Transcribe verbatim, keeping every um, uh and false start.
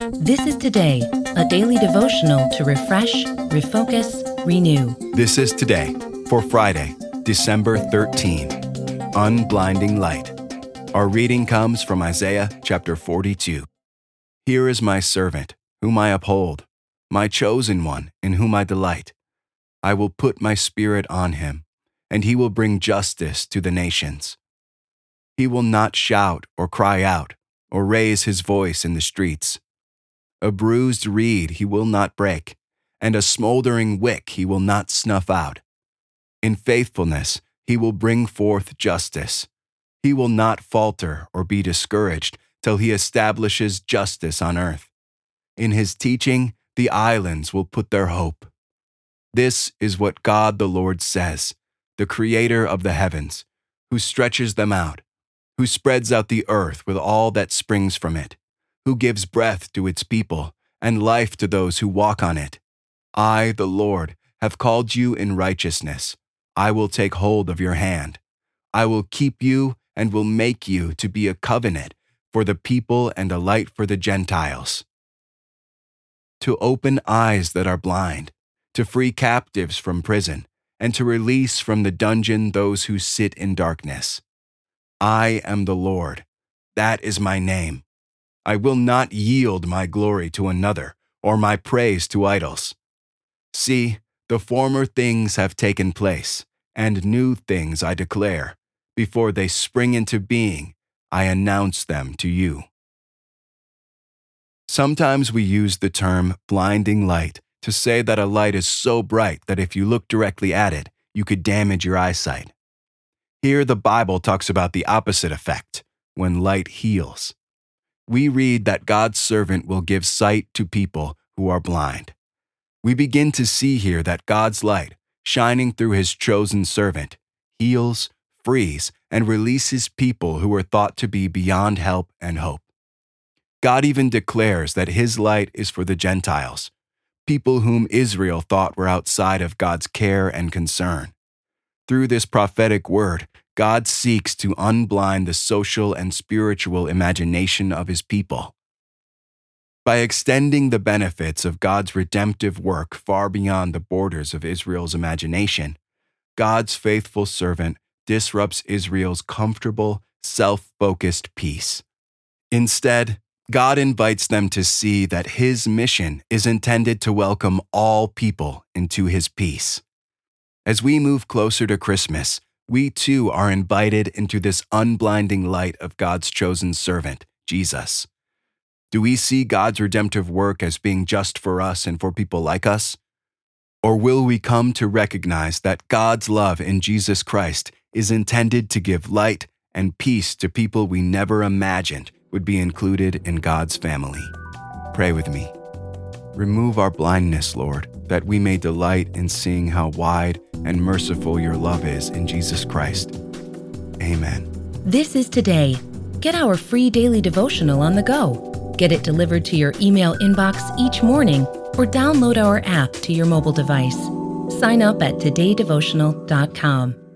This is Today, a daily devotional to refresh, refocus, renew. This is Today for Friday, December thirteenth, Unblinding Light. Our reading comes from Isaiah chapter forty-two. Here is my servant, whom I uphold, my chosen one, in whom I delight. I will put my spirit on him, and he will bring justice to the nations. He will not shout or cry out, or raise his voice in the streets. A bruised reed he will not break, and a smoldering wick he will not snuff out. In faithfulness he will bring forth justice. He will not falter or be discouraged till he establishes justice on earth. In his teaching the islands will put their hope. This is what God the Lord says, the Creator of the heavens, who stretches them out, who spreads out the earth with all that springs from it, who gives breath to its people and life to those who walk on it. I, the Lord, have called you in righteousness. I will take hold of your hand. I will keep you and will make you to be a covenant for the people and a light for the Gentiles. To open eyes that are blind, to free captives from prison, and to release from the dungeon those who sit in darkness. I am the Lord. That is my name. I will not yield my glory to another, or my praise to idols. See, the former things have taken place, and new things I declare. Before they spring into being, I announce them to you. Sometimes we use the term blinding light to say that a light is so bright that if you look directly at it, you could damage your eyesight. Here the Bible talks about the opposite effect, when light heals. We read that God's servant will give sight to people who are blind. We begin to see here that God's light, shining through his chosen servant, heals, frees, and releases people who were thought to be beyond help and hope. God even declares that his light is for the Gentiles, people whom Israel thought were outside of God's care and concern. Through this prophetic word, God seeks to unblind the social and spiritual imagination of his people. By extending the benefits of God's redemptive work far beyond the borders of Israel's imagination, God's faithful servant disrupts Israel's comfortable, self-focused peace. Instead, God invites them to see that his mission is intended to welcome all people into his peace. As we move closer to Christmas, we too are invited into this unblinding light of God's chosen servant, Jesus. Do we see God's redemptive work as being just for us and for people like us? Or will we come to recognize that God's love in Jesus Christ is intended to give light and peace to people we never imagined would be included in God's family? Pray with me. Remove our blindness, Lord, that we may delight in seeing how wide and merciful your love is in Jesus Christ. Amen. This is Today. Get our free daily devotional on the go. Get it delivered to your email inbox each morning or download our app to your mobile device. Sign up at today devotional dot com.